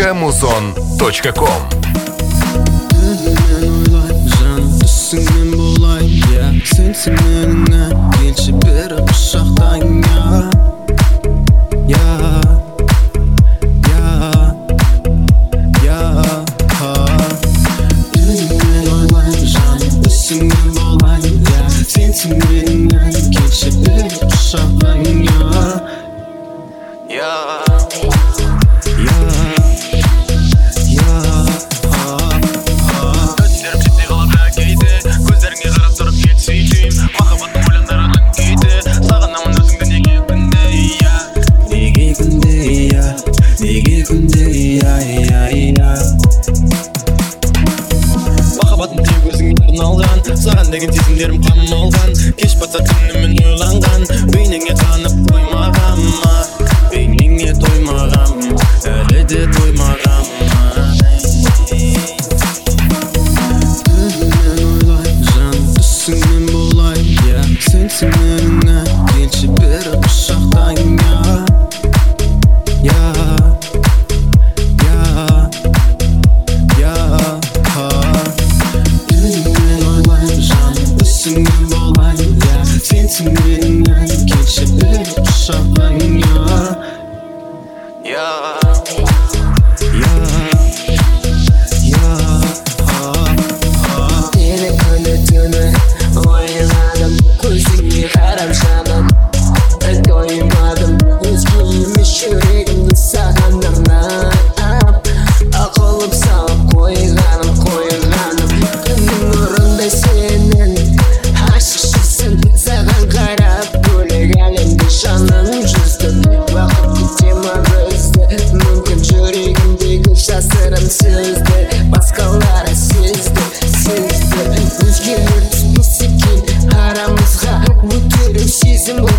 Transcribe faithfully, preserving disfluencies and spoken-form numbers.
точка музон точка ком. Түсіңмен болайын, я сенсің меніңе, келші бері құшақтайын, я, я, я, я. Түнімен ойлайын, жаным, түсіңмен болайын, я сенсің меніңе, келші бері құшақтайын, я, я. Саған деген сезімдерім қамалған, кеш батса түнімен ойланған, бейнеңе қанып тоймағам ма, бейнеңе тоймағам, әлі де тоймағам ма. Түнімен ойлайын, жан түсіңмен болайын, я сенсің меніңе, келші бері құшақтайын, я, я, я, я. Түсіңмен болайын, я сенсің меніңе, келші бері құшақтайын, я, я, я, я. Сені күні түні ойладым, көзіңе қарап жаным, тоймадым, өзге емес жүрегімді саған арнап, ақылып салып қойғаным, қойғаным, күннің нұрындай сенің ашықшысың, саған қарап бөлек әлемде жаным жүзді, уақыт кете ма бізді, мүмкін жүрегімдегі жасырын сөзді басқалары сезді, сезді, өзгелер түспесе екен арамызға, өтеру сезім